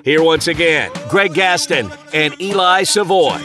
Here once again, Greg Gaston and Eli Savoy.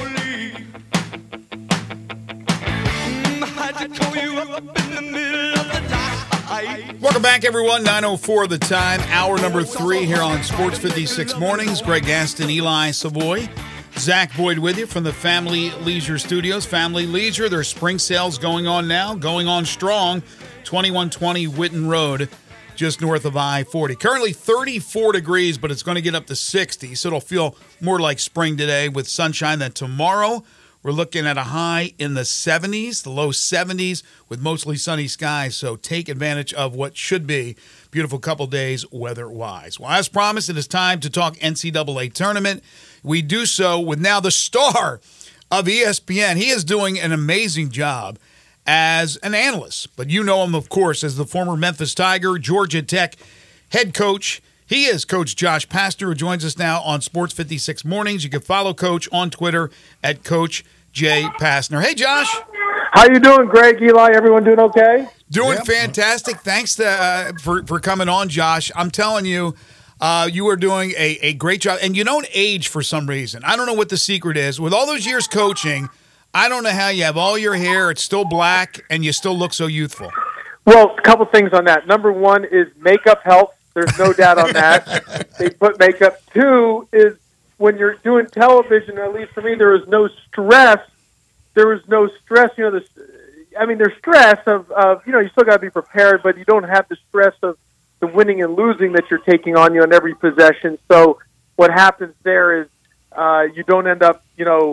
Welcome back, everyone. 9:04 the time. Hour number 3 here on Sports 56 Mornings. Greg Gaston, Eli Savoy. Zach Boyd with you from the Family Leisure Studios. Family Leisure, their spring sales going on now, going on strong. 2120 Whitten Road, just north of I-40. Currently 34 degrees, but it's going to get up to 60, so it'll feel more like spring today with sunshine. Then tomorrow, we're looking at a high in the 70s, the low 70s, with mostly sunny skies, so take advantage of what should be beautiful couple days weather-wise. Well, as promised, it is time to talk NCAA tournament. We do so with now the star of ESPN. He is doing an amazing job as an analyst, but you know him, of course, as the former Memphis Tiger, Georgia Tech head coach. He is Coach Josh Pastner, who joins us now on Sports 56 Mornings. You can follow Coach on Twitter at Coach J. Pastner. Hey, Josh. How you doing, Greg, Eli? Everyone doing okay? Doing fantastic. Thanks for coming on, Josh. I'm telling you, you are doing a great job. And you don't age for some reason. I don't know what the secret is. With all those years coaching, I don't know how you have all your hair, it's still black, and you still look so youthful. Well, a couple things on that. Number one is makeup helps. There's no doubt on that. They put makeup. Two is when you're doing television, at least for me, there is no stress. There is no stress. You know, there's stress of you still got to be prepared, but you don't have the stress of the winning and losing that you're taking on you in every possession. So what happens there is you don't end up,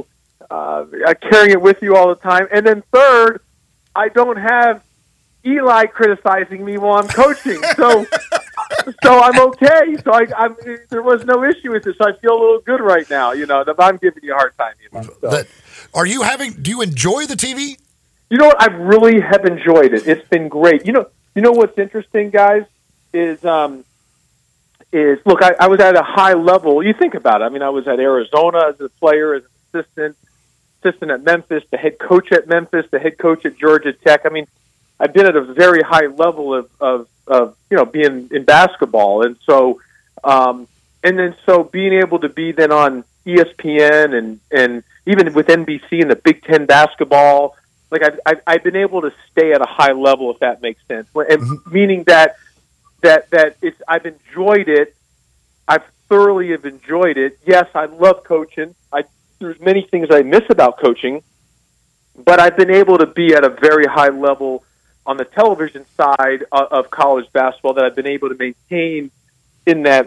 carrying it with you all the time. And then third, I don't have Eli criticizing me while I'm coaching. So I'm okay. So there was no issue with this. So I feel a little good right now, that I'm giving you a hard time. So. Do you enjoy the TV? You know what? I really have enjoyed it. It's been great. You know what's interesting, guys, is look, I was at a high level. You think about it. I mean, I was at Arizona as a player, as an assistant at Memphis, the head coach at Memphis, the head coach at Georgia Tech. I mean, I've been at a very high level of being in basketball, and so being able to be then on ESPN and even with NBC and the Big Ten basketball, like I've been able to stay at a high level, if that makes sense, and meaning that it's I've enjoyed it. I thoroughly have enjoyed it. Yes, I love coaching. There's many things I miss about coaching, but I've been able to be at a very high level on the television side of college basketball that I've been able to maintain in that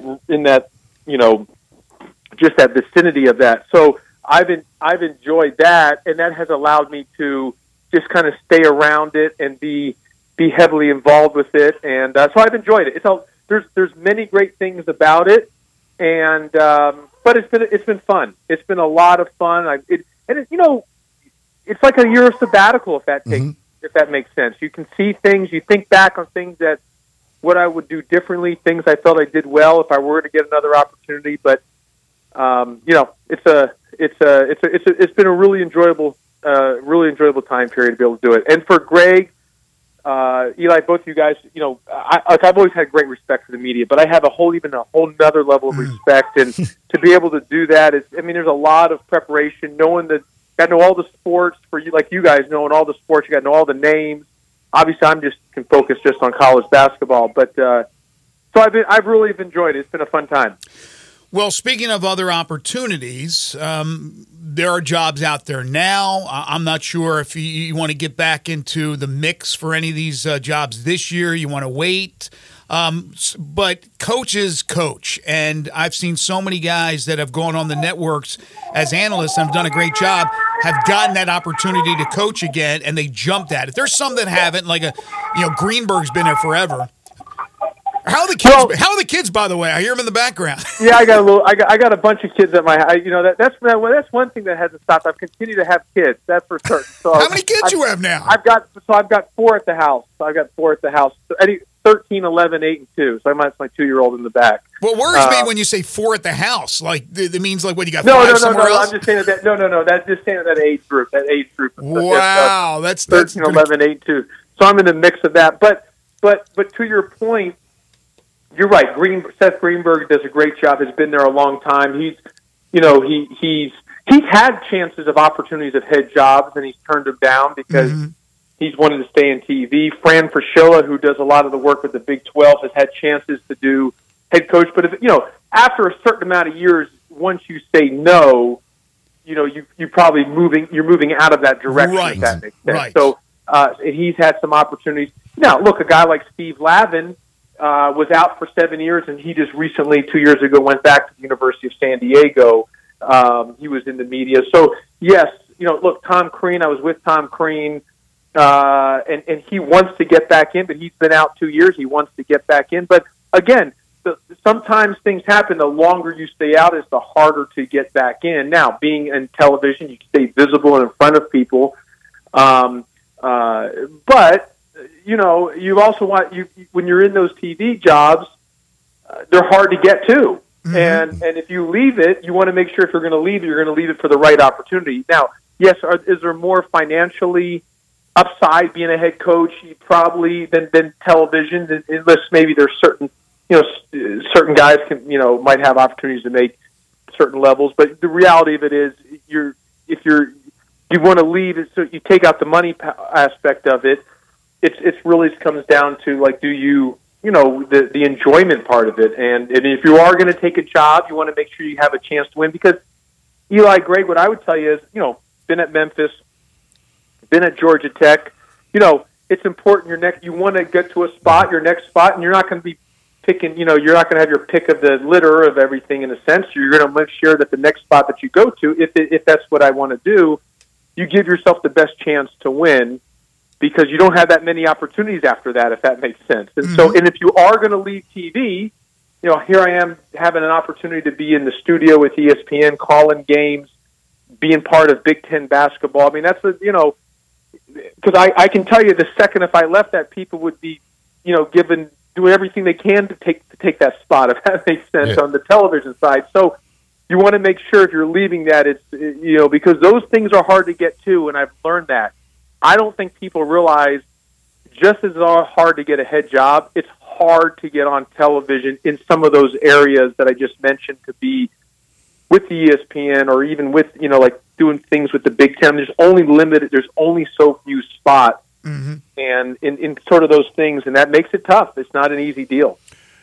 just that vicinity of that. So I've enjoyed that, and that has allowed me to just kind of stay around it and be heavily involved with it, and so I've enjoyed it. There's many great things about it, and but it's been fun. It's been a lot of fun. It's like a year of sabbatical, if that makes sense. You can see things. You think back on things that what I would do differently, things I felt I did well if I were to get another opportunity. But it's been a really enjoyable time period to be able to do it. And for Greg, Eli, both of you guys, I've always had great respect for the media, but I have a whole nother level of respect, and to be able to do that there's a lot of preparation, knowing that you got to know all the sports for you, like you guys knowing all the sports, you got to know all the names. Obviously, can focus just on college basketball, but so I've really enjoyed it. It's been a fun time. Well, speaking of other opportunities, there are jobs out there now. I'm not sure if you want to get back into the mix for any of these jobs this year. You want to wait. But coaches coach. And I've seen so many guys that have gone on the networks as analysts and have done a great job, have gotten that opportunity to coach again, and they jumped at it. There's some that haven't, like Greenberg's been there forever. How are the kids? How are the kids? By the way, I hear them in the background. Yeah, I got a bunch of kids at my. That's one thing that hasn't stopped. I've continued to have kids. That's for certain. So how many kids you have now? I've got 4 at the house. 13, 11, 8, and 2. So that's my 2-year-old in the back. What worries me when you say 4 at the house, like it means like what you got? No, 5 somewhere else? I'm just saying that. No. That's just saying that age group. Wow, that's 13, 11, 8, 2. So I'm in the mix of that. But to your point. you're right. Seth Greenberg does a great job. Has been there a long time. He's had chances of opportunities of head jobs, and he's turned them down because he's wanted to stay in TV. Fran Fraschilla, who does a lot of the work with the Big 12, has had chances to do head coach. But after a certain amount of years, once you say no, you're probably moving out of that direction. Right. If that makes sense. Right. So he's had some opportunities. Now, look, a guy like Steve Lavin was out for 7 years, and he just recently, 2 years ago, went back to the University of San Diego. He was in the media. So, yes, look, Tom Crean, I was with Tom Crean, and he wants to get back in, but he's been out 2 years. He wants to get back in. But, again, sometimes things happen. The longer you stay out, it's the harder to get back in. Now, being in television, you stay visible and in front of people. But you also when you're in those TV jobs, they're hard to get to. And if you leave it, you want to make sure if you're going to leave it, you're going to leave it for the right opportunity. Now, yes, is there more financially upside being a head coach probably than television? Unless maybe there's certain guys might have opportunities to make certain levels. But the reality of it is, you want to leave it, so you take out the money aspect of it. It's really comes down to the enjoyment part of it. And if you are going to take a job, you want to make sure you have a chance to win. Because Eli, Greg, what I would tell you is, been at Memphis, been at Georgia Tech. It's important. You want to get to your next spot, and you're not going to be picking. You're not going to have your pick of the litter of everything in a sense. You're going to make sure that the next spot that you go to, if that's what I want to do, you give yourself the best chance to win. Because you don't have that many opportunities after that, if that makes sense. And so, and if you are going to leave TV, here I am having an opportunity to be in the studio with ESPN, calling games, being part of Big Ten basketball. I mean, that's because I can tell you the second if I left that, people would be, doing everything they can to take that spot, if that makes sense, on the television side. So you want to make sure if you're leaving that, it's because those things are hard to get to, and I've learned that. I don't think people realize just as hard to get a head job, it's hard to get on television in some of those areas that I just mentioned, to be with the ESPN or even with, like doing things with the Big Ten. There's only so few spots and in sort of those things, and that makes it tough. It's not an easy deal.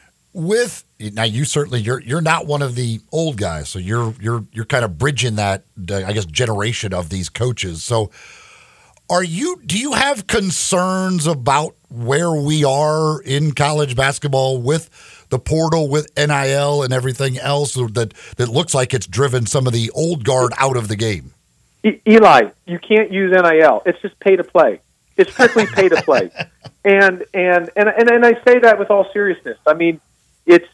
Now you certainly you're not one of the old guys, so you're kind of bridging that generation of these coaches. So do you have concerns about where we are in college basketball with the portal, with NIL and everything else that looks like it's driven some of the old guard out of the game? Eli, you can't use NIL. It's just pay to play. It's strictly pay to play. And I say that with all seriousness. I mean, here's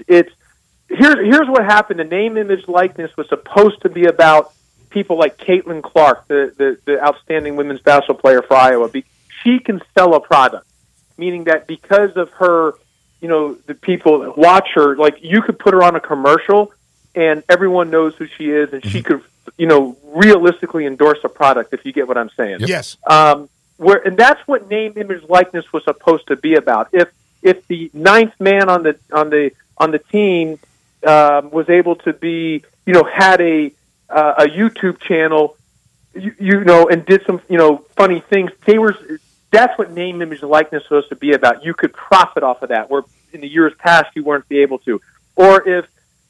what happened. The name, image, likeness was supposed to be about people like Caitlin Clark, the outstanding women's basketball player for Iowa. She can sell a product, meaning that because of her, the people watch her, like you could put her on a commercial and everyone knows who she is, and she could, realistically endorse a product, if you get what I'm saying. Yes. And that's what name, image, likeness was supposed to be about. If the ninth man on the team was able to be, had a YouTube channel, and did some, funny things. That's what name, image, and likeness is supposed to be about. You could profit off of that, where in the years past you weren't able to. Or if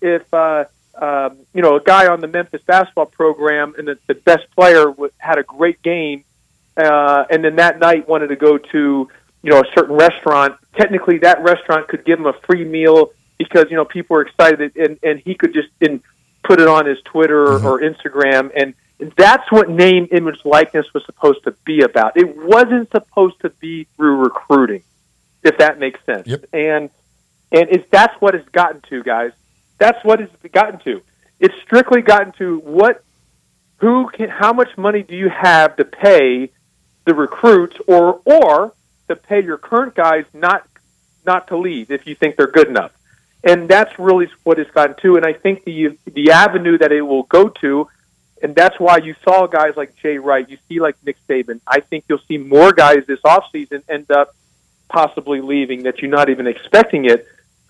a guy on the Memphis basketball program and the best player had a great game, and then that night wanted to go to, a certain restaurant, technically that restaurant could give him a free meal because, people were excited, and he could just put it on his Twitter or Instagram, and that's what name, image, likeness was supposed to be about. It wasn't supposed to be through recruiting, if that makes sense. Yep. And that's what it's gotten to, guys. That's what it's gotten to. It's strictly gotten to how much money do you have to pay the recruits, or to pay your current guys not to leave if you think they're good enough. And that's really what it's gotten to. And I think the avenue that it will go to, and that's why you saw guys like Jay Wright, you see like Nick Saban. I think you'll see more guys this offseason end up possibly leaving that you're not even expecting it.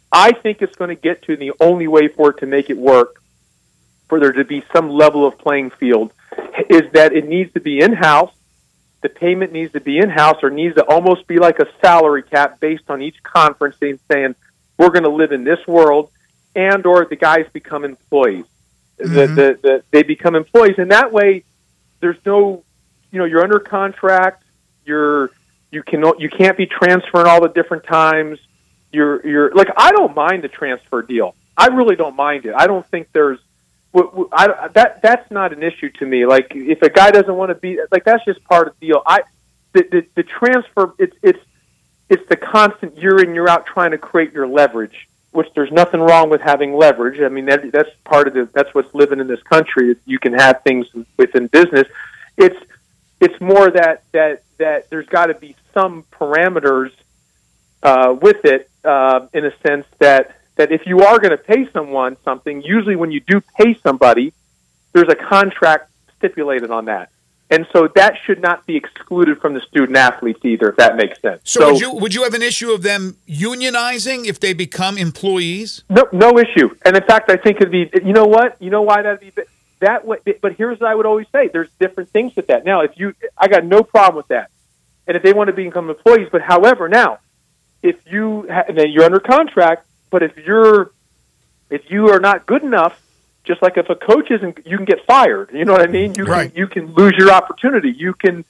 I think it's going to get to the only way for it to make it work, for there to be some level of playing field, is that it needs to be in-house. The payment needs to be in-house, or needs to almost be like a salary cap based on each conference saying we're going to live in this world, and or the guys become employees. They become employees, and that way there's no, you're under contract. You can't be transferring all the different times. You're like, I don't mind the transfer deal. I really don't mind it. I don't think there's that's not an issue to me. Like, if a guy doesn't want to be, like, that's just part of the deal. The transfer, it's the constant year in, year out trying to create your leverage, which there's nothing wrong with having leverage. I mean, that's part of that's what's living in this country. You can have things within business. It's more that there's got to be some parameters with it, in a sense that if you are going to pay someone something, usually when you do pay somebody, there's a contract stipulated on that. And so that should not be excluded from the student athletes either, if that makes sense. So would you have an issue of them unionizing if they become employees? No issue. And in fact, I think it'd be, you know what? You know why that'd be that way? But here's what I would always say. There's different things with that. Now, I got no problem with that. And if they want to become employees, but however, now, if then you're under contract, but if you are not good enough, just like if a coach isn't, you can get fired. You know what I mean? You can lose your opportunity. You can,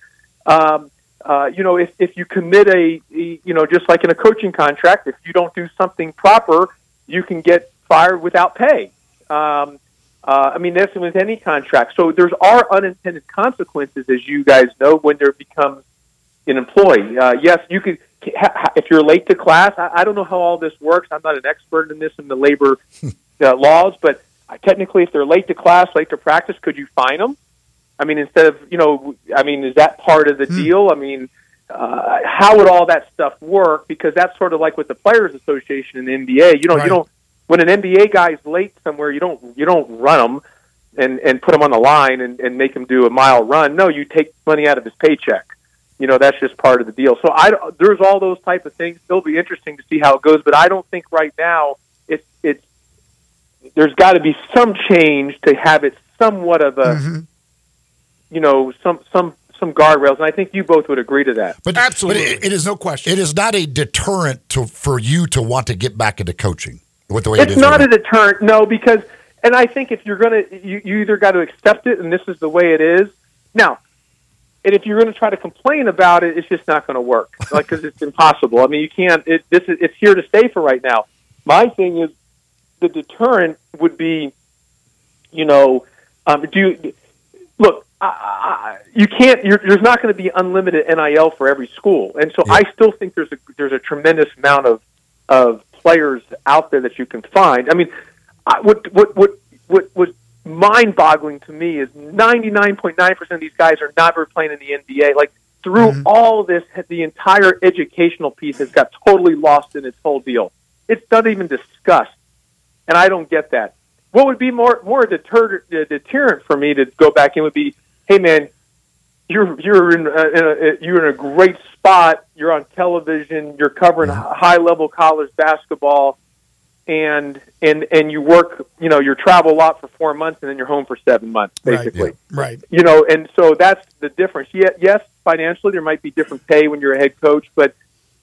if you commit just like in a coaching contract, if you don't do something proper, you can get fired without pay. I mean, that's with any contract. So there are unintended consequences, as you guys know, when there becomes an employee. Yes, you could. If you're late to class, I don't know how all this works. I'm not an expert in this in the labor laws, but technically, if they're late to class, late to practice, could you fine them? I mean, instead of, is that part of the deal? I mean, how would all that stuff work? Because that's sort of like with the Players Association in the NBA. You don't, when an NBA guy's late somewhere, you don't run them and put him on the line and make him do a mile run. No, you take money out of his paycheck. That's just part of the deal. So there's all those type of things. It'll be interesting to see how it goes, but I don't think right now there's got to be some change to have it somewhat of a, some guardrails, and I think you both would agree to that. But absolutely, but it is no question. It is not a deterrent for you to want to get back into coaching with the way it is. It's not a deterrent, no, because, and I think if you're gonna, you either got to accept it, and this is the way it is now. And if you're going to try to complain about it, it's just not going to work, because it's impossible. I mean, you can't. It's here to stay for right now. My thing is, the deterrent would be, you can't. There's not going to be unlimited NIL for every school, and so I still think there's a tremendous amount of players out there that you can find. I mean, what was mind-boggling to me is 99.9% of these guys are never playing in the NBA. Like, through all this, the entire educational piece has got totally lost in its whole deal. It's not even discussed, and I don't get that. What would be more deterrent for me to go back in would be, hey man, you're in a great spot. You're on television. You're covering high-level college basketball. And you work, you travel a lot for 4 months, and then you're home for 7 months, basically. Right. And so that's the difference. Yes, financially there might be different pay when you're a head coach, but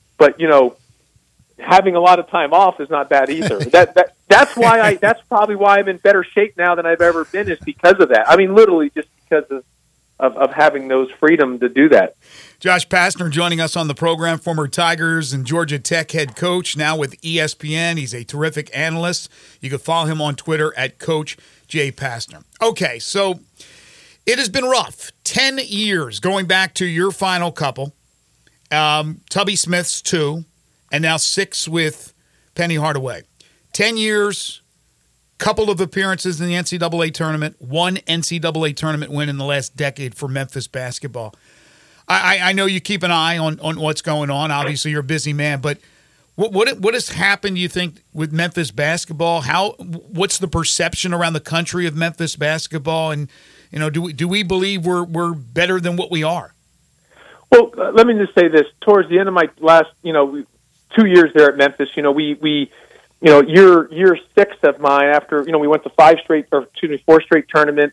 having a lot of time off is not bad either. That's probably why I'm in better shape now than I've ever been, is because of that. I mean, literally just because of having those freedom to do that. Josh Pastner joining us on the program, former Tigers and Georgia Tech head coach, now with ESPN. He's a terrific analyst. You can follow him on Twitter at Coach J. Pastner. Okay, so it has been rough. 10 years going back to your final couple, Tubby Smith's 2, and now 6 with Penny Hardaway. 10 years, couple of appearances in the NCAA tournament, 1 NCAA tournament win in the last decade for Memphis basketball. I know you keep an eye on what's going on. Obviously, you're a busy man, but what has happened, do you think, with Memphis basketball? What's the perception around the country of Memphis basketball? And do we believe we're better than what we are? Well, let me just say this. Towards the end of my last 2 years there at Memphis, we year 6 of mine after, we went to 4 straight tournaments.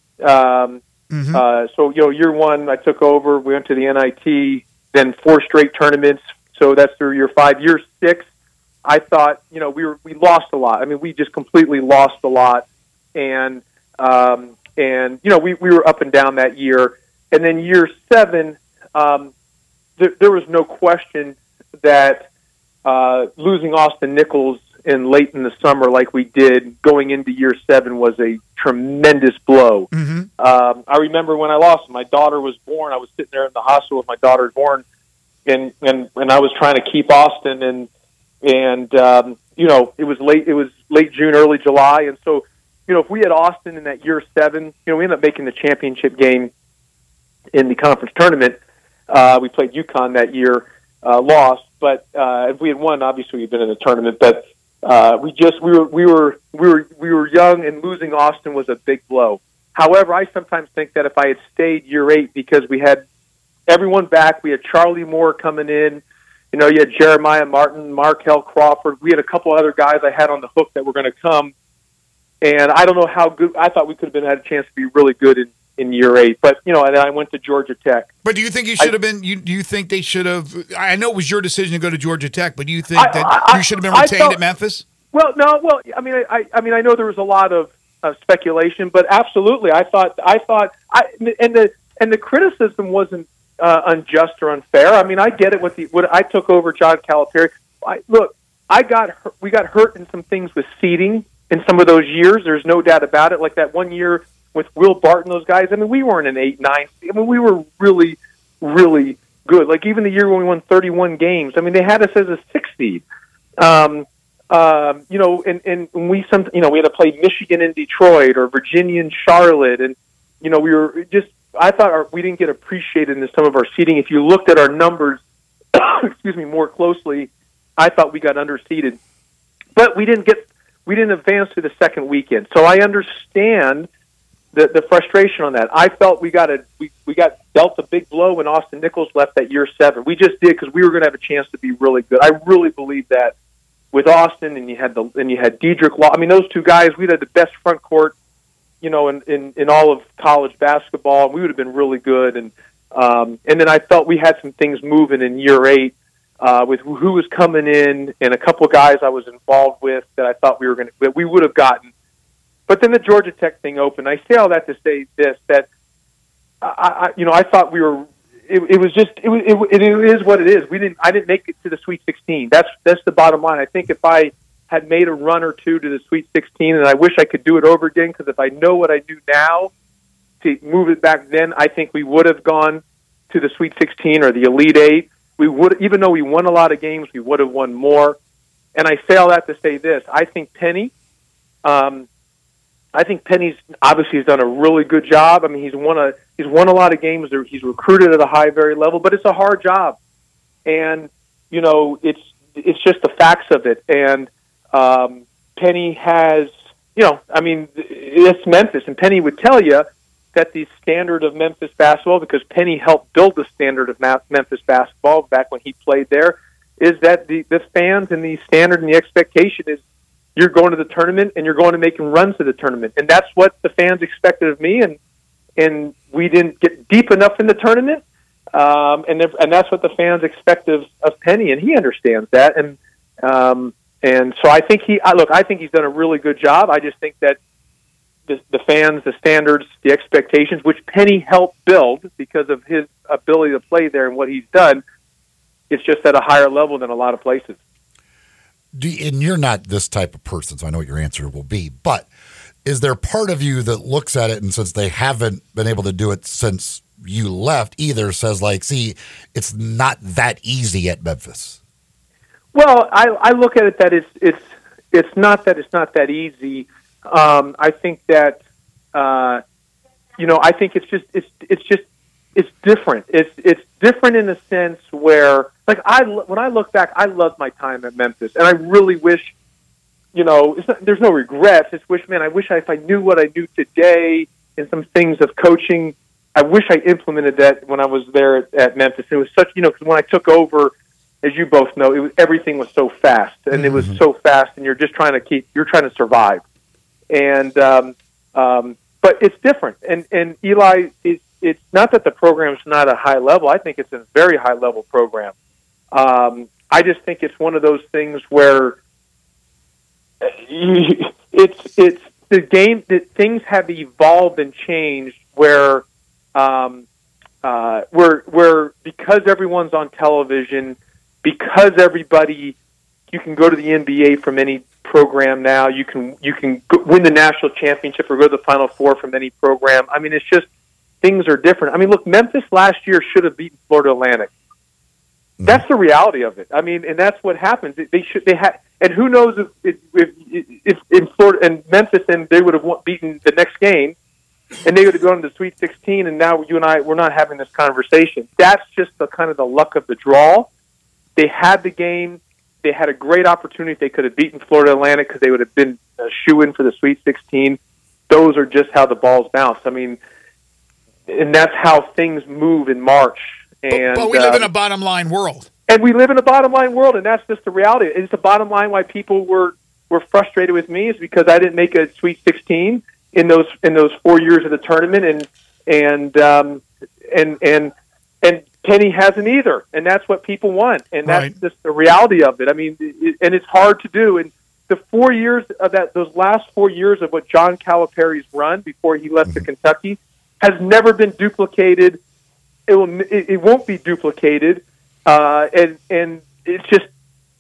So, year 1, I took over, we went to the NIT, then 4 straight tournaments. So that's through year 5. Year 6, I thought, we lost a lot. I mean, we just completely lost a lot. And we were up and down that year. And then year 7, there was no question that losing Austin Nichols late in the summer like we did going into year 7 was a tremendous blow. Mm-hmm. I remember when I lost him, my daughter was born. I was sitting there in the hospital with my daughter born, and I was trying to keep Austin, and it was late June, early July, and so if we had Austin in that year 7, we ended up making the championship game in the conference tournament. We played UConn that year, lost, but if we had won, obviously we'd been in the tournament. But we were young, and losing Austin was a big blow. However, I sometimes think that if I had stayed year 8, because we had everyone back, we had Charlie Moore coming in, you had Jeremiah Martin, Markel Crawford. We had a couple other guys I had on the hook that were going to come, and I don't know how good. I thought we could have had a chance to be really good in year 8, but and then I went to Georgia Tech. But do you think you should have been? Do you think they should have? I know it was your decision to go to Georgia Tech, but do you think you should have been retained at Memphis? Well, no. Well, I mean, I know there was a lot of speculation, but absolutely, I thought, and the criticism wasn't unjust or unfair. I mean, I get it. What I took over John Calipari. We got hurt in some things with seeding in some of those years. There's no doubt about it. Like that one year with Will Barton, those guys. I mean, we weren't an 8, 9. I mean, we were really, really good. Like even the year when we won 31 games. I mean, they had us as a 6 seed. And we had to play Michigan and Detroit or Virginia and Charlotte, and we were just. I thought we didn't get appreciated in some of our seeding. If you looked at our numbers, more closely, I thought we got underseeded, but we didn't advance to the second weekend. So I understand the frustration on that. I felt we got dealt a big blow when Austin Nichols left that year 7. We just did because we were going to have a chance to be really good. I really believe that with Austin, and you had Dedrick Law. I mean, those two guys, we had the best front court, in all of college basketball. We would have been really good, and then I felt we had some things moving in year 8 with who was coming in, and a couple of guys I was involved with that I thought we would have gotten. But then the Georgia Tech thing opened. I say all that to say this: that I thought we were. It is what it is. I didn't make it to the Sweet 16. That's the bottom line. I think if I had made a run or two to the Sweet 16, and I wish I could do it over again, because if I know what I do now to move it back then, I think we would have gone to the Sweet 16 or the Elite 8. We would, even though we won a lot of games, we would have won more. And I say all that to say this: I think Penny's obviously done a really good job. I mean, he's won a lot of games. He's recruited at a high, very level, but it's a hard job, and it's just the facts of it. And Penny has, it's Memphis, and Penny would tell you that the standard of Memphis basketball, because Penny helped build the standard of Memphis basketball back when he played there, is that the fans and the standard and the expectation is you're going to the tournament and you're going to making runs to the tournament. And that's what the fans expected of me, and we didn't get deep enough in the tournament, and that's what the fans expect of Penny, and he understands that. And so I think I think he's done a really good job. I just think that the fans, the standards, the expectations, which Penny helped build because of his ability to play there and what he's done, it's just at a higher level than a lot of places. And you're not this type of person, so I know what your answer will be, but is there part of you that looks at it, and since they haven't been able to do it since you left either, says see, it's not that easy at Memphis? Well, I look at it that it's not that easy. I think that I think it's different. It's different in a sense where, when I look back, I love my time at Memphis, and I really wish, there's no regrets. It's I wish if I knew what I knew today in some things of coaching, I wish I implemented that when I was there at Memphis. It was such, because when I took over, as you both know, everything was so fast, and it was so fast, and you're just trying to survive. And but it's different. And Eli, it's not that the program's not a high level. I think it's a very high level program. I just think it's one of those things where it's the game that things have evolved and changed where because everyone's on television, because you can go to the NBA from any program now. You can win the national championship or go to the Final Four from any program. I mean, it's just things are different. I mean, look, Memphis last year should have beaten Florida Atlantic. That's the reality of it. I mean, and that's what happens. They had, and who knows if in Florida and Memphis, and they would have beaten the next game, and they would have gone to the Sweet 16. And now you and I, we're not having this conversation. That's just the kind of the luck of the draw. They had the game. They had a great opportunity. They could have beaten Florida Atlantic because they would have been a shoo-in for the Sweet 16. Those are just how the balls bounce. I mean, and that's how things move in March. And, but we live in a bottom line world. And we live in a bottom line world, and that's just the reality. It's the bottom line why people were frustrated with me is because I didn't make a Sweet 16 in those 4 years of the tournament, and Penny hasn't either, and that's what people want, and that's right. Just the reality of it. I mean, and it's hard to do. And the 4 years of those last 4 years of what John Calipari's run before he left to Kentucky has never been duplicated. It won't be duplicated, and it's just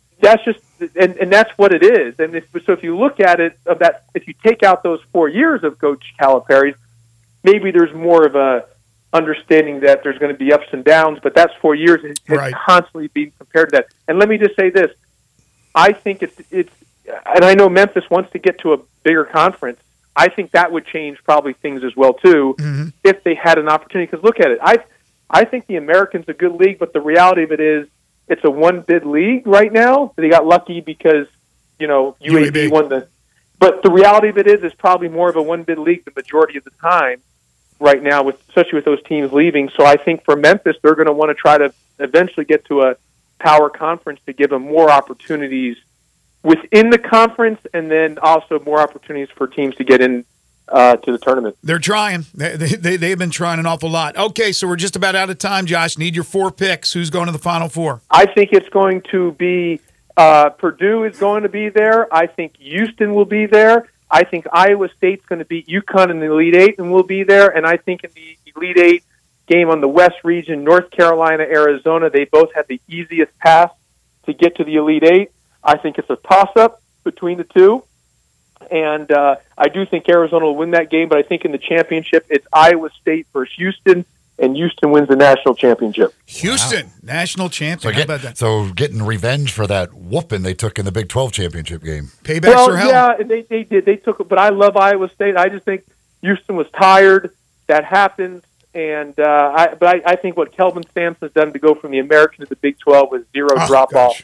that's what it is. And so if you look at it if you take out those 4 years of Coach Calipari's, maybe there's more of a understanding that there's going to be ups and downs, but that's 4 years and right. Constantly being compared to that. And let me just say this: I think it's, and I know Memphis wants to get to a bigger conference. I think that would change probably things as well too if they had an opportunity. Because look at it, I think the American's a good league, but the reality of it is it's a one-bid league right now. They got lucky because, UAB won the... But the reality of it is it's probably more of a one-bid league the majority of the time right now, especially with those teams leaving. So I think for Memphis, they're going to want to try to eventually get to a power conference to give them more opportunities within the conference and then also more opportunities for teams to get in to the tournament. They're trying. They've been trying an awful lot. Okay, so we're just about out of time, Josh. Need your 4 picks. Who's going to the Final Four? I think it's going to be Purdue is going to be there. I think Houston will be there. I think Iowa State's going to beat UConn in the Elite Eight and will be there. And I think in the Elite Eight game on the West region, North Carolina, Arizona, they both have the easiest path to get to the Elite Eight. I think it's a toss-up between the two. And I do think Arizona will win that game, but I think in the championship, it's Iowa State versus Houston, and Houston wins the national championship. Houston, national champion. How about that? So getting revenge for that whooping they took in the Big 12 championship game. Paybacks are hell. Yeah, they did. They took it, but I love Iowa State. I just think Houston was tired. That happens. And I think what Kelvin Sampson's done to go from the American to the Big 12 with zero drop-off,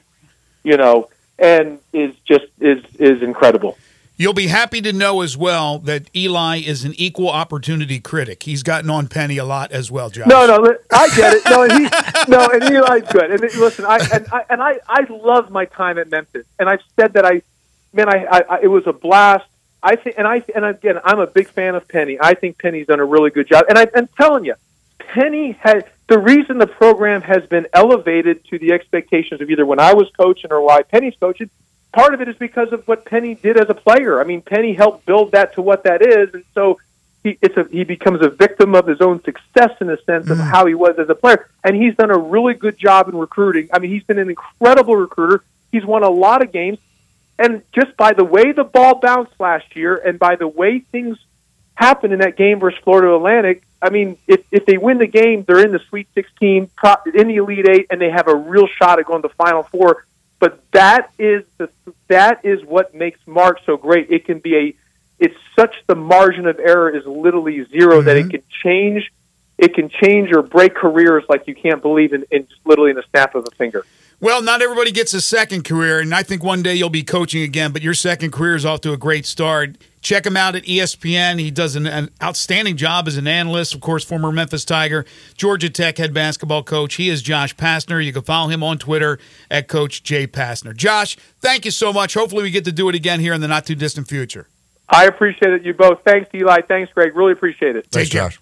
and is incredible. You'll be happy to know as well that Eli is an equal opportunity critic. He's gotten on Penny a lot as well, Josh. No, I get it. And Eli's good. And listen, I love my time at Memphis, and I've said that it was a blast. I think, and again, I'm a big fan of Penny. I think Penny's done a really good job, and I'm telling you, Penny has the reason the program has been elevated to the expectations of either when I was coaching or why Penny's coaching. Part of it is because of what Penny did as a player. I mean, Penny helped build that to what that is, and so he becomes a victim of his own success in the sense of how he was as a player. And he's done a really good job in recruiting. I mean, he's been an incredible recruiter. He's won a lot of games, and just by the way the ball bounced last year, and by the way things happened in that game versus Florida Atlantic, I mean, if they win the game, they're in the Sweet 16, in the Elite Eight, and they have a real shot at going to the Final Four. But that is what makes March so great. It can be it's such the margin of error is literally zero that it can change or break careers like you can't believe in just literally in the snap of a finger. Well, not everybody gets a second career, and I think one day you'll be coaching again, but your second career is off to a great start. Check him out at ESPN. He does an outstanding job as an analyst. Of course, former Memphis Tiger, Georgia Tech head basketball coach. He is Josh Pastner. You can follow him on Twitter at Coach J. Pastner. Josh, thank you so much. Hopefully we get to do it again here in the not-too-distant future. I appreciate it, you both. Thanks, Eli. Thanks, Greg. Really appreciate it. Thanks, Josh.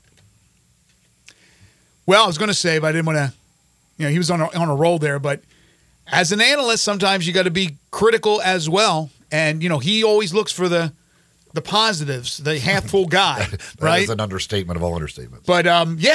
Well, I was going to say, but I didn't want to, he was on a roll there, but as an analyst, sometimes you got to be critical as well. And, he always looks for the positives, the half-full guy, right? That is an understatement of all understatements. But,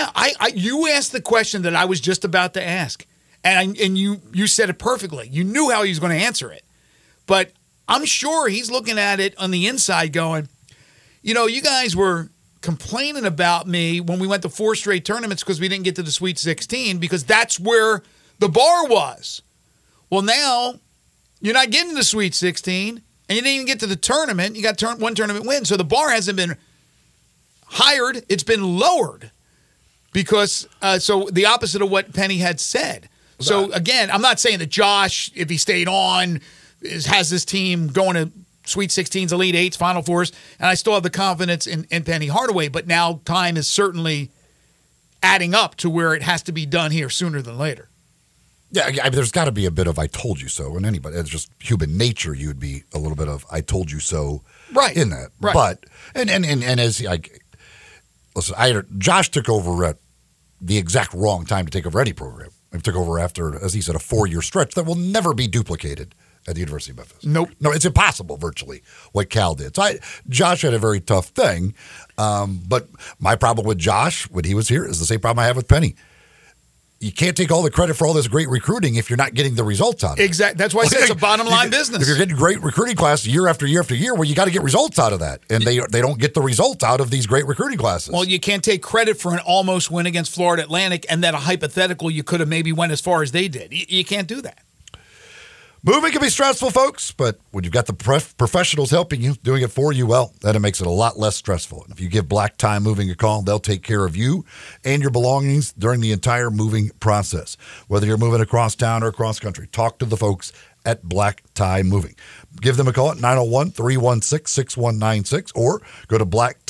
you asked the question that I was just about to ask, and you said it perfectly. You knew how he was going to answer it. But I'm sure he's looking at it on the inside going, you guys were complaining about me when we went to 4 straight tournaments because we didn't get to the Sweet 16 because that's where the bar was. Well, now you're not getting to the Sweet 16. And you didn't even get to the tournament. You got one tournament win. So the bar hasn't been higher. It's been lowered because so the opposite of what Penny had said. So, again, I'm not saying that Josh, if he stayed on, has this team going to Sweet 16s, Elite 8s, Final Fours, and I still have the confidence in Penny Hardaway. But now time is certainly adding up to where it has to be done here sooner than later. Yeah, there's got to be a bit of "I told you so" in anybody. It's just human nature. You'd be a little bit of "I told you so" in that. Right. But and as listen, Josh took over at the exact wrong time to take over any program. He took over after, as he said, a 4-year stretch that will never be duplicated at the University of Memphis. Nope. No, it's impossible virtually what Cal did. So Josh had a very tough thing. But my problem with Josh when he was here is the same problem I have with Penny. You can't take all the credit for all this great recruiting if you're not getting the results out of it. Exactly. That's why I say it's a bottom line business. If you're getting great recruiting class year after year after year, well, you got to get results out of that. And they don't get the results out of these great recruiting classes. Well, you can't take credit for an almost win against Florida Atlantic and that a hypothetical you could have maybe went as far as they did. You can't do that. Moving can be stressful, folks, but when you've got the professionals helping you, doing it for you, well, then it makes it a lot less stressful. And if you give Black Tie Moving a call, they'll take care of you and your belongings during the entire moving process. Whether you're moving across town or across country, talk to the folks at Black Tie Moving. Give them a call at 901-316-6196 or go to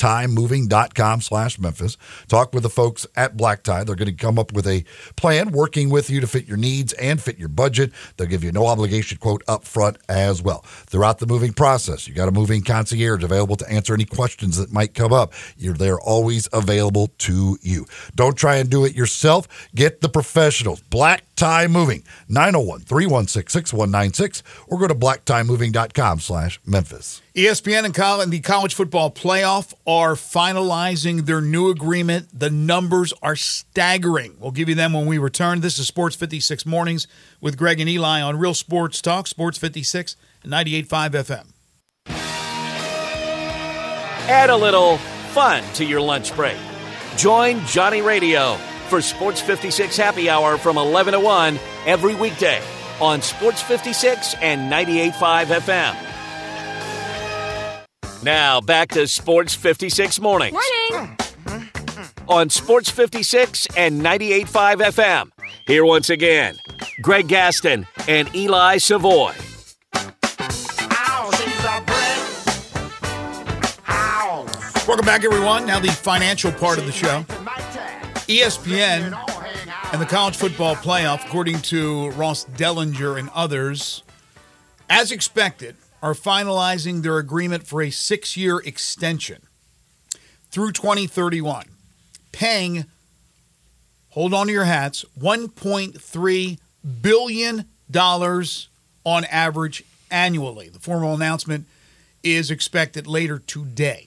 blacktiemoving.com/Memphis. Talk with the folks at Black Tie. They're going to come up with a plan working with you to fit your needs and fit your budget. They'll give you no obligation quote up front as well. Throughout the moving process, you got a moving concierge available to answer any questions that might come up. They're always available to you. Don't try and do it yourself. Get the professionals. Black Tie Moving, 901-316-6196 or go to blacktiemoving.com/Memphis. ESPN and the college football playoff are finalizing their new agreement. The numbers are staggering. We'll give you them when we return. This is Sports 56 Mornings with Greg and Eli on Real Sports Talk, Sports 56 and 98.5 FM. Add a little fun to your lunch break. Join Johnny Radio for Sports 56 Happy Hour from 11 to 1 every weekday on Sports 56 and 98.5 FM. Now back to Sports 56 Mornings. Morning! On Sports 56 and 98.5 FM. Here once again, Greg Gaston and Eli Savoy. Welcome back, everyone. Now the financial part of the show. ESPN and the college football playoff, according to Ross Dellinger and others, as expected, are finalizing their agreement for a 6-year extension through 2031, paying, hold on to your hats, $1.3 billion on average annually. The formal announcement is expected later today.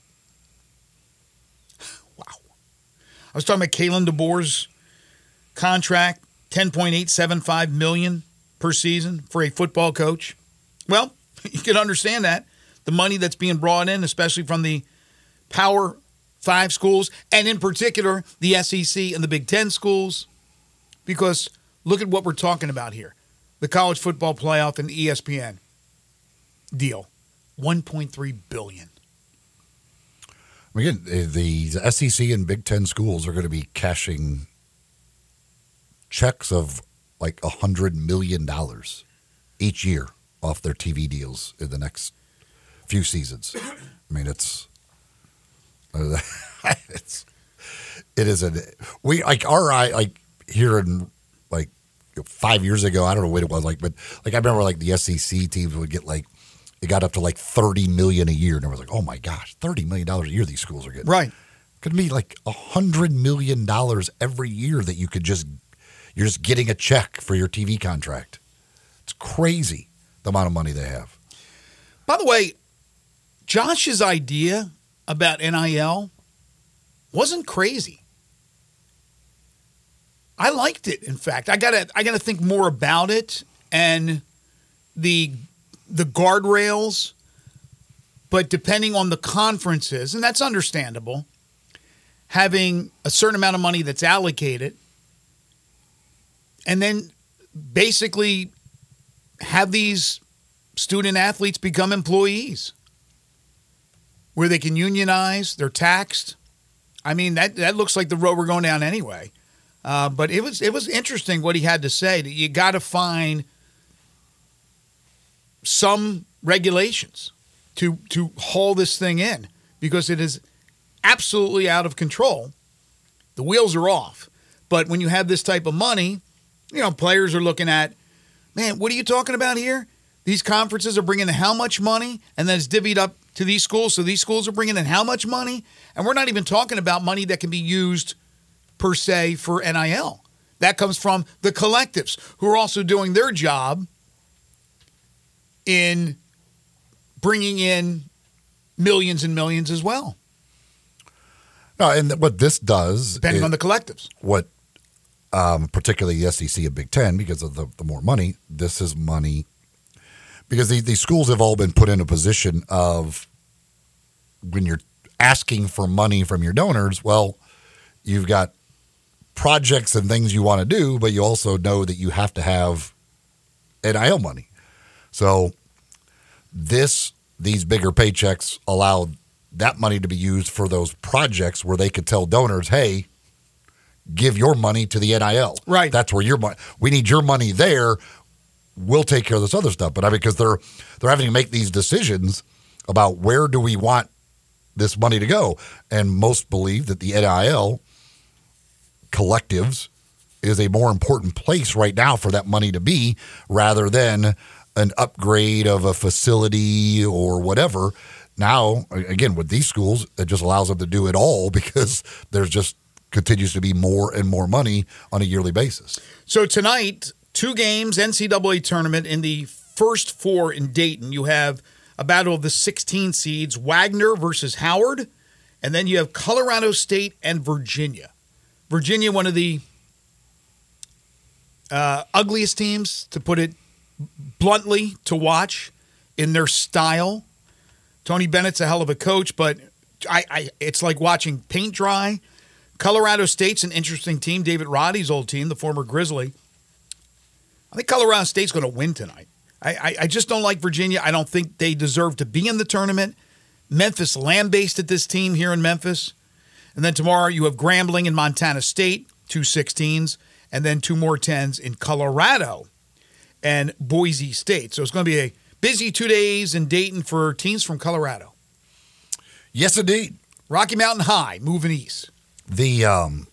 Wow. I was talking about Kalen DeBoer's contract, $10.875 million per season for a football coach. Well, you can understand that. The money that's being brought in, especially from the Power 5 schools, and in particular, the SEC and the Big Ten schools, because look at what we're talking about here. The college football playoff and the ESPN deal, $1.3 billion. Again, the SEC and Big Ten schools are going to be cashing checks of like $100 million each year off their TV deals in the next few seasons. I mean, it is we like our like here in like 5 years ago. I don't know what it was like, but like I remember like the SEC teams would get like it got up to like $30 million a year, and I was like, oh my gosh, $30 million a year these schools are getting. Right. Could be like $100 million every year that you're just getting a check for your TV contract. It's crazy the amount of money they have. By the way, Josh's idea about NIL wasn't crazy. I liked it. In fact, I gotta think more about it and the guardrails. But depending on the conferences, and that's understandable, having a certain amount of money that's allocated, and then basically have these student athletes become employees where they can unionize, they're taxed. I mean, that looks like the road we're going down anyway. But it was interesting what he had to say, that you got to find some regulations to haul this thing in, because it is absolutely out of control. The wheels are off. But when you have this type of money, players are looking at, man, what are you talking about here? These conferences are bringing in how much money, and then it's divvied up to these schools. So these schools are bringing in how much money? And we're not even talking about money that can be used per se for NIL. That comes from the collectives, who are also doing their job in bringing in millions and millions as well. No, and what this does, depending on the collectives, what particularly the SEC and Big Ten, because of the more money, this is money. Because these schools have all been put in a position of, when you're asking for money from your donors, well, you've got projects and things you want to do, but you also know that you have to have NIL money. So these bigger paychecks allow that money to be used for those projects where they could tell donors, hey, give your money to the NIL. Right. That's where your money, we need your money there. We'll take care of this other stuff. But I mean, because they're having to make these decisions about where do we want this money to go. And most believe that the NIL collectives is a more important place right now for that money to be, rather than an upgrade of a facility or whatever. Now, again, with these schools, it just allows them to do it all, because there's just continues to be more and more money on a yearly basis. So tonight, 2 games, NCAA tournament. In the first 4 in Dayton, you have a battle of the 16 seeds, Wagner versus Howard, and then you have Colorado State and Virginia. Virginia, one of the ugliest teams, to put it bluntly, to watch in their style. Tony Bennett's a hell of a coach, but it's like watching paint dry. Colorado State's an interesting team. David Roddy's old team, the former Grizzly. I think Colorado State's going to win tonight. I just don't like Virginia. I don't think they deserve to be in the tournament. Memphis lambasted this team here in Memphis. And then tomorrow you have Grambling and Montana State, 2 16s, and then 2 more 10s in Colorado and Boise State. So it's going to be a busy 2 days in Dayton for teams from Colorado. Yes, indeed. Rocky Mountain High moving east. I'm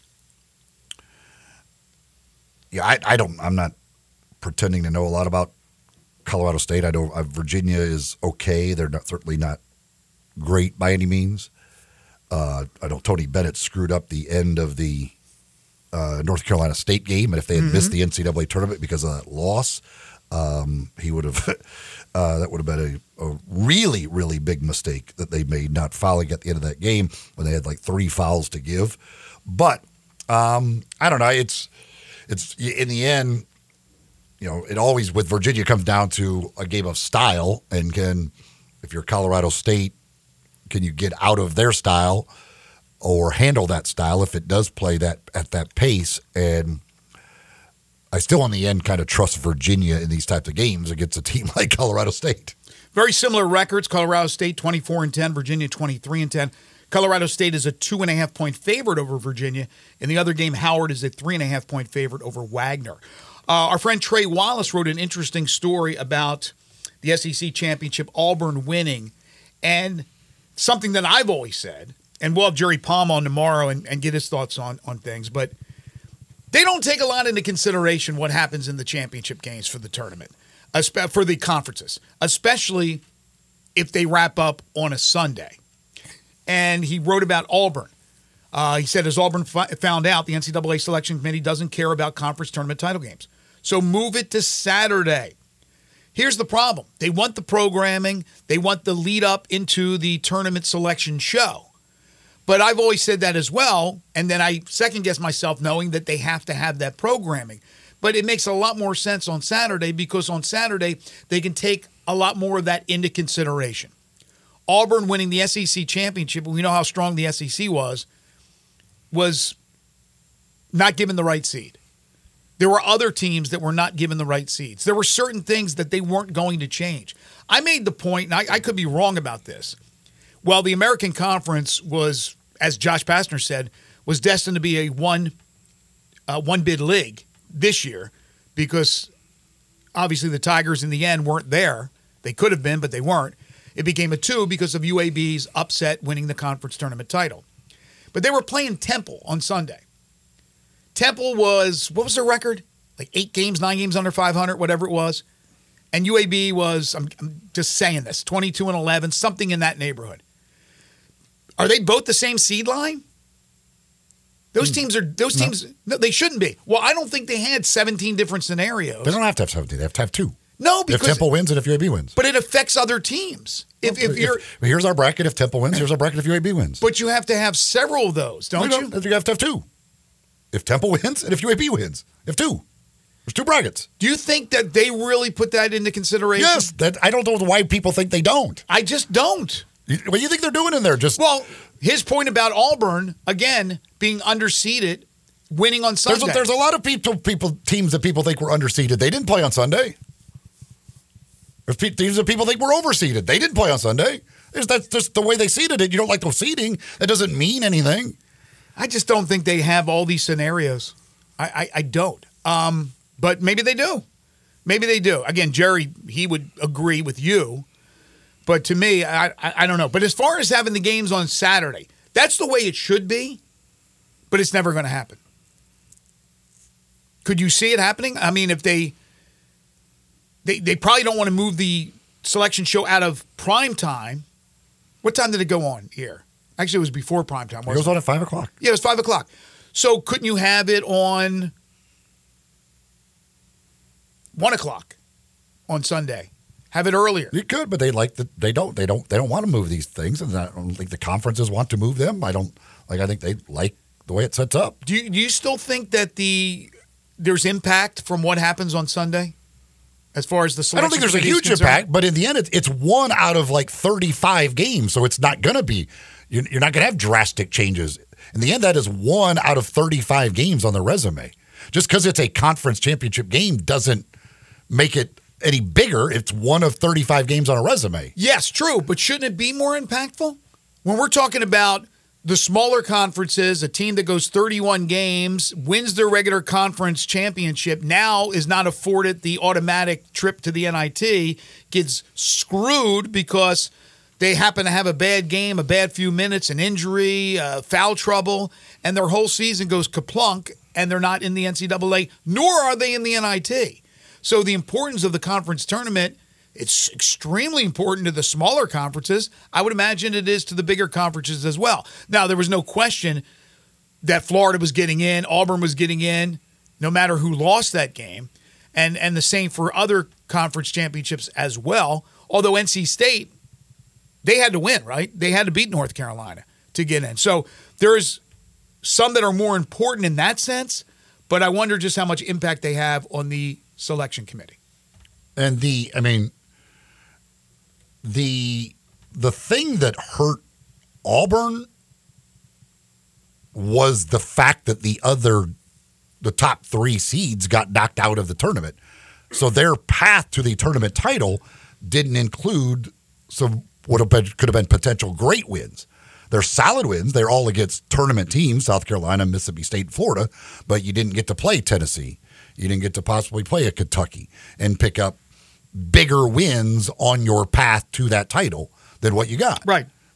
not pretending to know a lot about Colorado State. I know Virginia is okay. They're certainly not great by any means. I know Tony Bennett screwed up the end of the North Carolina State game, and if they had missed the NCAA tournament because of that loss, he would have that would have been a really, really big mistake that they made, not fouling at the end of that game when they had like 3 fouls to give. But I don't know. It's in the end, it always with Virginia comes down to a game of style, and if you're Colorado State, can you get out of their style or handle that style if it does play that at that pace? And I still, in the end, kind of trust Virginia in these types of games against a team like Colorado State. Very similar records. Colorado State 24-10, Virginia 23-10. Colorado State is a 2.5-point favorite over Virginia. In the other game, Howard is a 3.5-point favorite over Wagner. Our friend Trey Wallace wrote an interesting story about the SEC championship, Auburn winning, and something that I've always said, and we'll have Jerry Palm on tomorrow and get his thoughts on things, but they don't take a lot into consideration what happens in the championship games for the tournament, for the conferences, especially if they wrap up on a Sunday. And he wrote about Auburn. He said, as Auburn found out, the NCAA Selection Committee doesn't care about conference tournament title games. So move it to Saturday. Here's the problem. They want the programming. They want the lead up into the tournament selection show. But I've always said that as well, and then I second-guess myself knowing that they have to have that programming. But it makes a lot more sense on Saturday because on Saturday they can take a lot more of that into consideration. Auburn winning the SEC championship, we know how strong the SEC was not given the right seed. There were other teams that were not given the right seeds. There were certain things that they weren't going to change. I made the point, and I could be wrong about this. Well, the American Conference was, as Josh Pastner said, was destined to be a one-bid league this year because obviously the Tigers in the end weren't there. They could have been, but they weren't. It became a 2 because of UAB's upset winning the conference tournament title. But they were playing Temple on Sunday. Temple was, what was their record? Like 8 games, 9 games under 500, whatever it was. And UAB was, I'm just saying this, 22-11, something in that neighborhood. Are they both the same seed line? Those teams, no, they shouldn't be. Well, I don't think they had 17 different scenarios. They don't have to have 17. They have to have 2. No, because if Temple wins and if UAB wins. But it affects other teams. Here's our bracket if Temple wins, here's our bracket if UAB wins. But you have to have several of those, don't you? You have to have 2. If Temple wins and if UAB wins. If 2. There's 2 brackets. Do you think that they really put that into consideration? Yes. I don't know why people think they don't. I just don't. What do you think they're doing in there? Well, his point about Auburn, again, being underseeded, winning on Sunday. There's a lot of teams that people think were underseeded. They didn't play on Sunday. There's teams that people think were overseeded. They didn't play on Sunday. That's just the way they seeded it. You don't like the seeding. That doesn't mean anything. I just don't think they have all these scenarios. I don't. But maybe they do. Maybe they do. Again, Jerry, he would agree with you. But to me, I don't know. But as far as having the games on Saturday, that's the way it should be, but it's never going to happen. Could you see it happening? I mean, if they probably don't want to move the selection show out of prime time. What time did it go on here? Actually, it was before prime time. It was on at 5 o'clock. Yeah, it was 5 o'clock. So couldn't you have it on 1 o'clock on Sunday? Have it earlier. You could, but they don't want to move these things, and I don't think the conferences want to move them. I think they like the way it sets up. Do you still think that there's impact from what happens on Sunday? As far as the selection, I don't think there's a huge impact, but in the end, it's 1 out of like 35 games, so it's not going to be. You're not going to have drastic changes. In the end, that is 1 out of 35 games on the resume. Just because it's a conference championship game doesn't make it any bigger. It's 1 of 35 games on a resume. Yes, true, but shouldn't it be more impactful? When we're talking about the smaller conferences, a team that goes 31 games, wins their regular conference championship, now is not afforded the automatic trip to the NIT, gets screwed because they happen to have a bad game, a bad few minutes, an injury, foul trouble, and their whole season goes kaplunk, and they're not in the NCAA, nor are they in the NIT. So the importance of the conference tournament, it's extremely important to the smaller conferences. I would imagine it is to the bigger conferences as well. Now, there was no question that Florida was getting in, Auburn was getting in, no matter who lost that game. And the same for other conference championships as well. Although NC State, they had to win, right? They had to beat North Carolina to get in. So there's some that are more important in that sense, but I wonder just how much impact they have on the selection committee. And the thing that hurt Auburn was the fact that the top 3 seeds got knocked out of the tournament. So their path to the tournament title didn't include some could have been potential great wins. They're solid wins. They're all against tournament teams, South Carolina, Mississippi State, Florida, but you didn't get to play Tennessee. You didn't get to possibly play a Kentucky and pick up bigger wins on your path to that title than what you got. Right.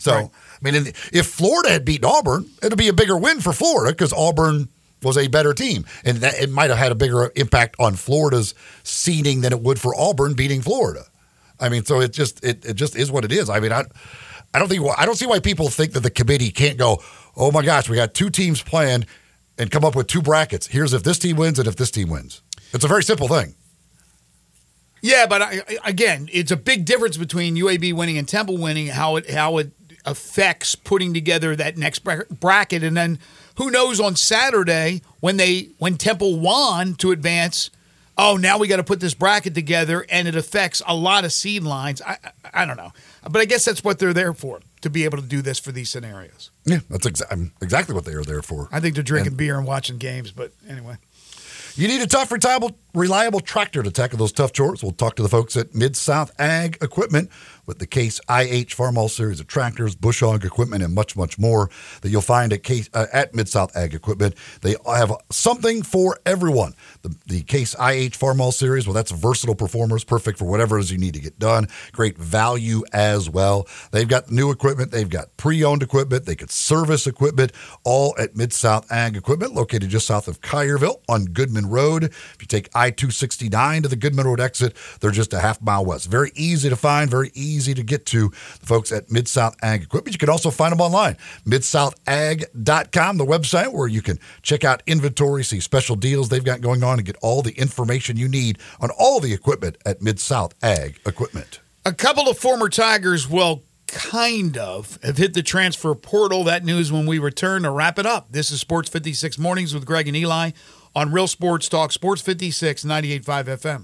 So, Right. I mean, if Florida had beaten Auburn, it'd be a bigger win for Florida because Auburn was a better team. And that, it might have had a bigger impact on Florida's seeding than it would for Auburn beating Florida. I mean, so it just is what it is. I mean, I don't see why people think that the committee can't go, oh my gosh, we got two teams playing and come up with two brackets. Here's if this team wins and if this team wins. It's a very simple thing. Yeah, but again, it's a big difference between UAB winning and Temple winning, how it affects putting together that next bracket. And then who knows on Saturday when Temple won to advance, oh, now we got to put this bracket together, and it affects a lot of seed lines. I don't know. But I guess that's what they're there for, to be able to do this for these scenarios. Yeah, that's exactly what they are there for. I think they're drinking beer and watching games, but anyway. You need a tough, reliable tractor to tackle those tough chores. We'll talk to the folks at Mid-South Ag Equipment with the Case IH Farmall series of tractors, bush hog equipment, and much, much more that you'll find at Mid-South Ag Equipment. They have something for everyone. The Case IH Farmall series, well, that's versatile performers, perfect for whatever it is you need to get done. Great value as well. They've got new equipment. They've got pre-owned equipment. They could service equipment, all at Mid-South Ag Equipment, located just south of Collierville on Goodman Road. If you take I-269 to the Goodman Road exit, they're just a half mile west. Very easy to find, very easy to get to. The folks at Mid-South Ag Equipment. You can also find them online, midsouthag.com, the website where you can check out inventory, see special deals they've got going on, and get all the information you need on all the equipment at Mid-South Ag Equipment. A couple of former Tigers, well, kind of, have hit the transfer portal. That news when we return to wrap it up. This is Sports 56 Mornings with Greg and Eli on Real Sports Talk, Sports 56, 98.5 FM.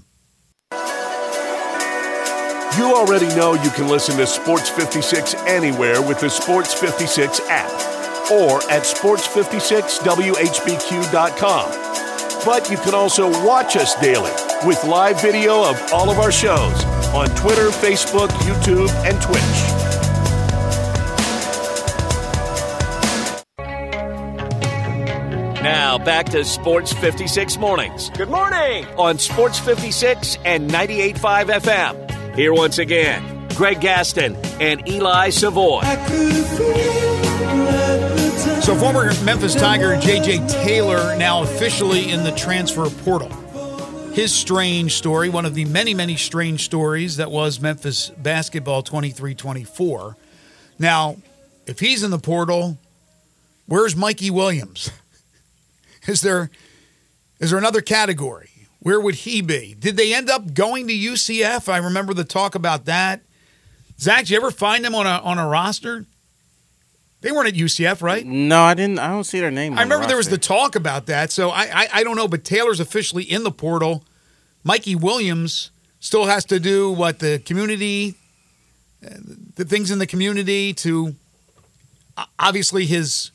You already know you can listen to Sports 56 anywhere with the Sports 56 app or at sports56whbq.com. But you can also watch us daily with live video of all of our shows on Twitter, Facebook, YouTube, and Twitch. Now back to Sports 56 Mornings. Good morning. On Sports 56 and 98.5 FM. Here once again, Greg Gaston and Eli Savoy. So former Memphis Tiger J.J. Taylor now officially in the transfer portal. His strange story, one of the many, many strange stories that was Memphis basketball 23-24. Now, if he's in the portal, where's Mikey Williams? Is there another category? Where would he be? Did they end up going to UCF? I remember the talk about that. Zach, did you ever find them on a roster? They weren't at UCF, right? No, I didn't. I don't see their name. I remember there was the talk about that. So I don't know, but Taylor's officially in the portal. Mikey Williams still has to do what the community, the things in the community to obviously his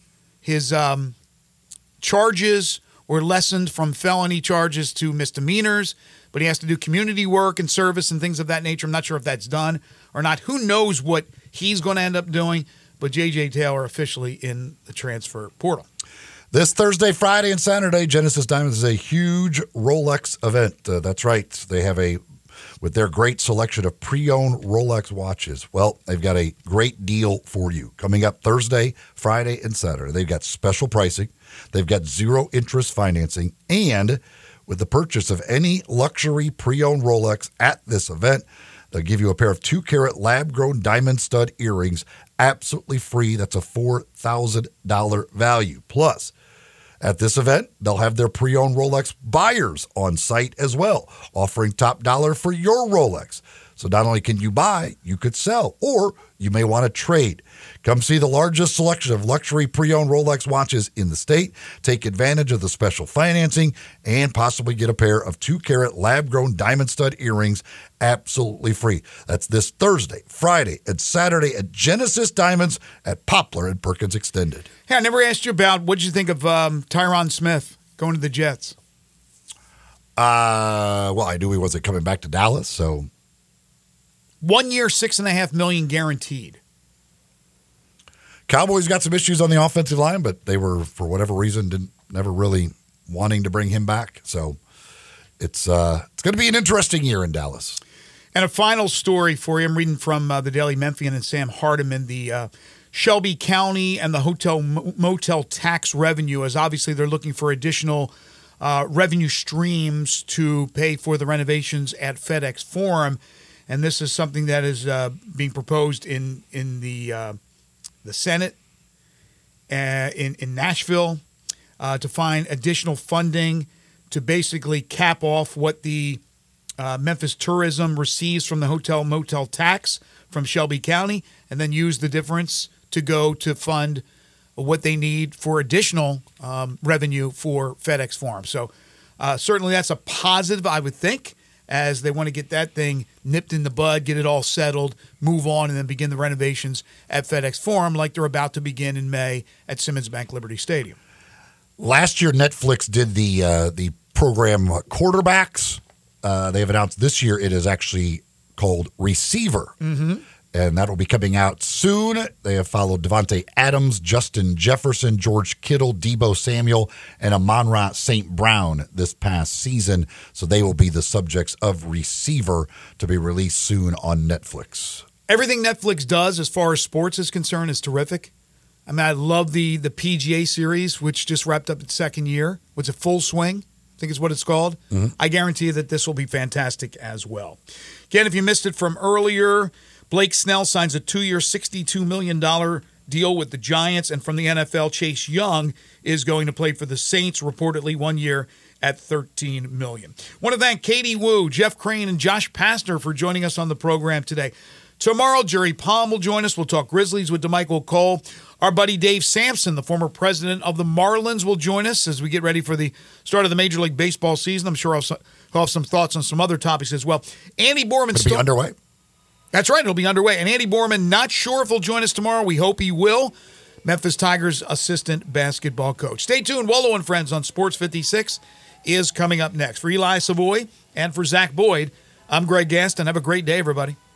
charges were lessened from felony charges to misdemeanors, but he has to do community work and service and things of that nature. I'm not sure if that's done or not. Who knows what he's going to end up doing, but J.J. Taylor officially in the transfer portal. This Thursday, Friday, and Saturday, Genesis Diamonds is a huge Rolex event. That's right. They have with their great selection of pre-owned Rolex watches. Well, they've got a great deal for you. Coming up Thursday, Friday, and Saturday. They've got special pricing. They've got zero interest financing. And with the purchase of any luxury pre-owned Rolex at this event, they'll give you a pair of 2-carat lab-grown diamond stud earrings absolutely free. That's a $4,000 value. Plus, at this event, they'll have their pre-owned Rolex buyers on site as well, offering top dollar for your Rolex. So not only can you buy, you could sell, or you may want to trade. Come see the largest selection of luxury pre-owned Rolex watches in the state. Take advantage of the special financing and possibly get a pair of 2-carat lab-grown diamond stud earrings absolutely free. That's this Thursday, Friday, and Saturday at Genesis Diamonds at Poplar and Perkins Extended. Hey, I never asked you about what did you think of Tyron Smith going to the Jets? Well, I knew he wasn't coming back to Dallas, so 1 year, $6.5 million guaranteed. Cowboys got some issues on the offensive line, but they were, for whatever reason, never really wanting to bring him back. So it's going to be an interesting year in Dallas. And a final story for you. I'm reading from the Daily Memphian and Sam Hardiman. The Shelby County and the hotel motel tax revenue, as obviously they're looking for additional revenue streams to pay for the renovations at FedEx Forum. And this is something that is being proposed in the Senate in Nashville to find additional funding to basically cap off what the Memphis tourism receives from the hotel motel tax from Shelby County, and then use the difference to go to fund what they need for additional revenue for FedEx Forum. So certainly that's a positive, I would think, as they want to get that thing nipped in the bud, get it all settled, move on, and then begin the renovations at FedEx Forum like they're about to begin in May at Simmons Bank Liberty Stadium. Last year, Netflix did the program Quarterbacks. They have announced this year it is actually called Receiver. Mm-hmm. And that will be coming out soon. They have followed Devontae Adams, Justin Jefferson, George Kittle, Deebo Samuel, and Amon-Ra St. Brown this past season. So they will be the subjects of Receiver to be released soon on Netflix. Everything Netflix does as far as sports is concerned is terrific. I mean, I love the PGA series, which just wrapped up its second year. Was it Full Swing? I think is what it's called. Mm-hmm. I guarantee you that this will be fantastic as well. Again, if you missed it from earlier, Blake Snell signs a 2-year, $62 million deal with the Giants. And from the NFL, Chase Young is going to play for the Saints, reportedly 1 year at $13 million. Want to thank Katie Wu, Jeff Crane, and Josh Pastner for joining us on the program today. Tomorrow, Jerry Palm will join us. We'll talk Grizzlies with DeMichael Cole. Our buddy Dave Sampson, the former president of the Marlins, will join us as we get ready for the start of the Major League Baseball season. I'm sure I'll have some thoughts on some other topics as well. Andy Borman will be underway. That's right. It'll be underway. And Andy Borman, not sure if he'll join us tomorrow. We hope he will. Memphis Tigers assistant basketball coach. Stay tuned. Wallo and Friends on Sports 56 is coming up next. For Eli Savoy and for Zach Boyd, I'm Greg Gaston. Have a great day, everybody.